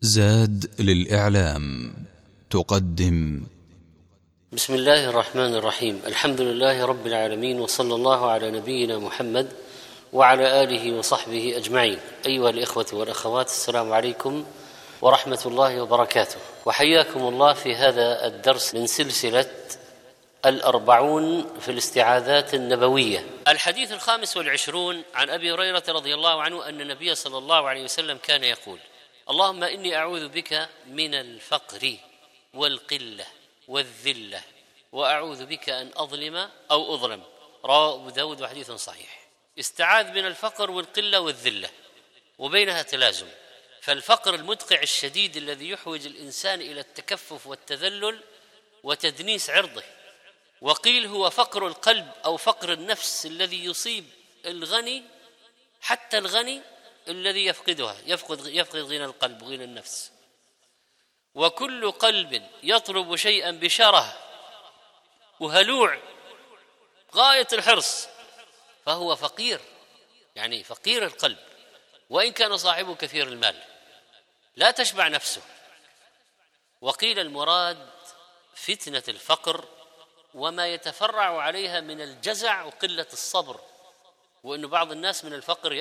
زاد للإعلام تقدم. بسم الله الرحمن الرحيم. الحمد لله رب العالمين، وصلى الله على نبينا محمد وعلى آله وصحبه أجمعين. أيها الإخوة والأخوات، السلام عليكم ورحمة الله وبركاته، وحياكم الله في هذا الدرس من سلسلة 40 في الاستعاذات النبوية. الحديث 25 عن أبي هريرة رضي الله عنه أن النبي صلى الله عليه وسلم كان يقول: اللهم إني أعوذ بك من الفقر والقلة والذلة، وأعوذ بك أن أظلم أو أظلم. رواه أبو داود وحديث صحيح. استعاذ من الفقر والقلة والذلة، وبينها تلازم. فالفقر المدقع الشديد الذي يحوج الإنسان إلى التكفف والتذلل وتدنيس عرضه، وقيل هو فقر القلب أو فقر النفس الذي يصيب الغني، حتى الغني الذي يفقدها، يفقد غنى القلب وغنى النفس. وكل قلب يطلب شيئا بشره وهلوع غاية الحرص فهو فقير، يعني فقير القلب، وإن كان صاحبه كثير المال لا تشبع نفسه. وقيل المراد فتنة الفقر وما يتفرع عليها من الجزع وقلة الصبر، وأن بعض الناس من الفقر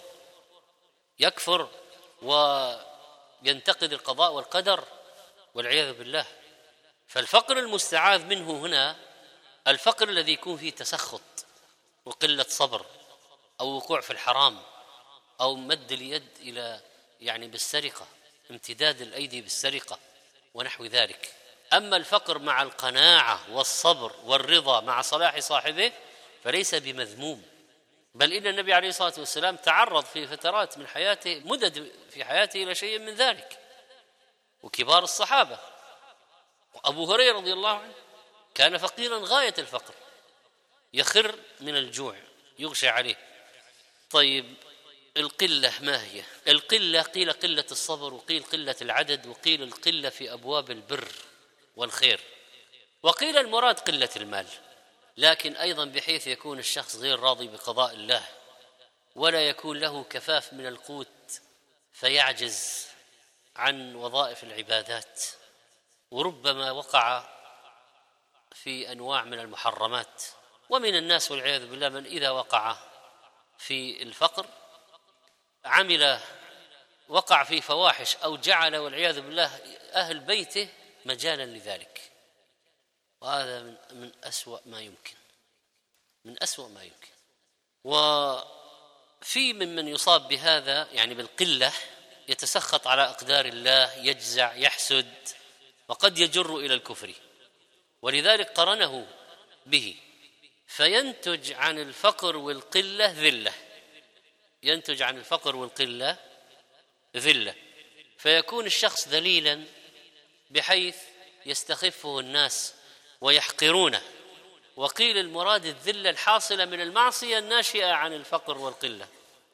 يكفر وينتقد القضاء والقدر والعياذ بالله. فالفقر المستعاذ منه هنا الفقر الذي يكون فيه تسخط وقلة صبر، أو وقوع في الحرام، أو مد اليد إلى بالسرقة، امتداد الأيدي بالسرقة ونحو ذلك. أما الفقر مع القناعة والصبر والرضا مع صلاح صاحبه فليس بمذموم، بل إن النبي عليه الصلاة والسلام تعرض في فترات من حياته، مدد في حياته، إلى شيء من ذلك، وكبار الصحابة. وأبو هريرة رضي الله عنه كان فقيرا غاية الفقر، يخر من الجوع، يغشى عليه. طيب، القلة ما هي؟ القلة قيل قلة الصبر، وقيل قلة العدد، وقيل القلة في أبواب البر والخير، وقيل المراد قلة المال، لكن أيضا بحيث يكون الشخص غير راضي بقضاء الله، ولا يكون له كفاف من القوت فيعجز عن وظائف العبادات، وربما وقع في أنواع من المحرمات. ومن الناس والعياذ بالله من إذا وقع في الفقر وقع في فواحش، أو جعل والعياذ بالله أهل بيته مجالا لذلك، وهذا من أسوأ ما يمكن، من أسوأ ما يمكن. وفي ممن يصاب بهذا بالقلة يتسخط على أقدار الله، يجزع، يحسد، وقد يجر إلى الكفر، ولذلك قرنه به، فينتج عن الفقر والقلة ذلة، ينتج عن الفقر والقلة ذلة، فيكون الشخص ذليلا بحيث يستخفه الناس ويحقرونه. وقيل المراد الذلة الحاصلة من المعصية الناشئة عن الفقر والقلة،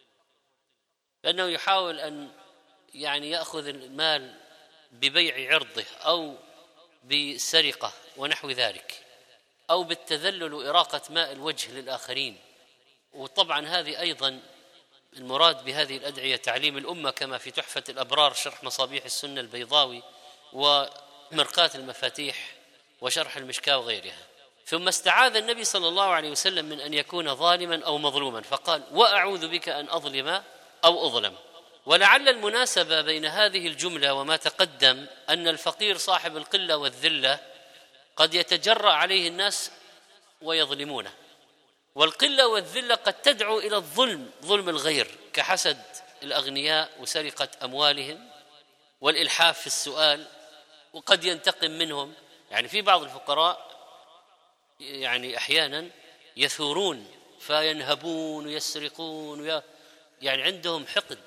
لأنه يحاول أن يأخذ المال ببيع عرضه، أو بالسرقة ونحو ذلك، أو بالتذلل وإراقة ماء الوجه للآخرين. وطبعا هذه أيضا المراد بهذه الأدعية تعليم الأمة، كما في تحفة الأبرار شرح مصابيح السنة البيضاوي، ومرقاة المفاتيح، وشرح المشكاة وغيرها. ثم استعاذ النبي صلى الله عليه وسلم من أن يكون ظالما أو مظلوما، فقال: وأعوذ بك أن أظلم أو أظلم. ولعل المناسبة بين هذه الجملة وما تقدم أن الفقير صاحب القلة والذلة قد يتجرأ عليه الناس ويظلمونه، والقلة والذلة قد تدعو إلى الظلم، ظلم الغير، كحسد الأغنياء وسرقة أموالهم والإلحاف في السؤال، وقد ينتقم منهم. في بعض الفقراء أحيانا يثورون فينهبون ويسرقون، عندهم حقد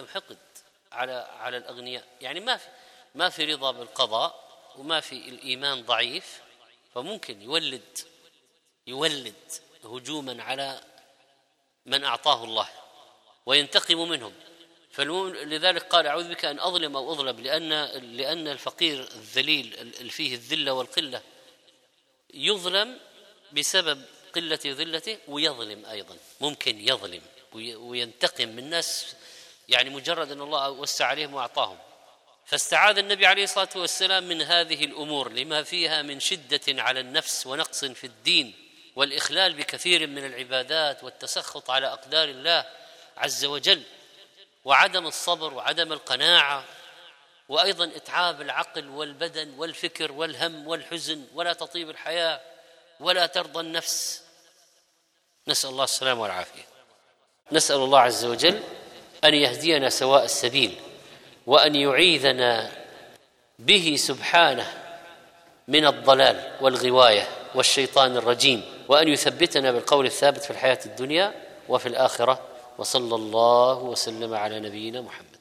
على الأغنياء، ما في رضا بالقضاء، وما في الإيمان ضعيف، فممكن يولد هجوما على من أعطاه الله وينتقم منهم. لذلك قال: أعوذ بك أن أظلم أو أظلم، لأن الفقير الذليل اللي فيه الذلة والقلة يظلم بسبب قلة ذلته، ويظلم أيضا، ممكن يظلم وينتقم من الناس، مجرد أن الله وسع عليهم وأعطاهم. فاستعاذ النبي عليه الصلاة والسلام من هذه الأمور لما فيها من شدة على النفس ونقص في الدين والإخلال بكثير من العبادات والتسخط على أقدار الله عز وجل، وعدم الصبر وعدم القناعة، وأيضا إتعاب العقل والبدن والفكر والهم والحزن، ولا تطيب الحياة ولا ترضى النفس. نسأل الله السلامة والعافية. نسأل الله عز وجل أن يهدينا سواء السبيل، وأن يعيذنا به سبحانه من الضلال والغواية والشيطان الرجيم، وأن يثبتنا بالقول الثابت في الحياة الدنيا وفي الآخرة. وصلى الله وسلم على نبينا محمد.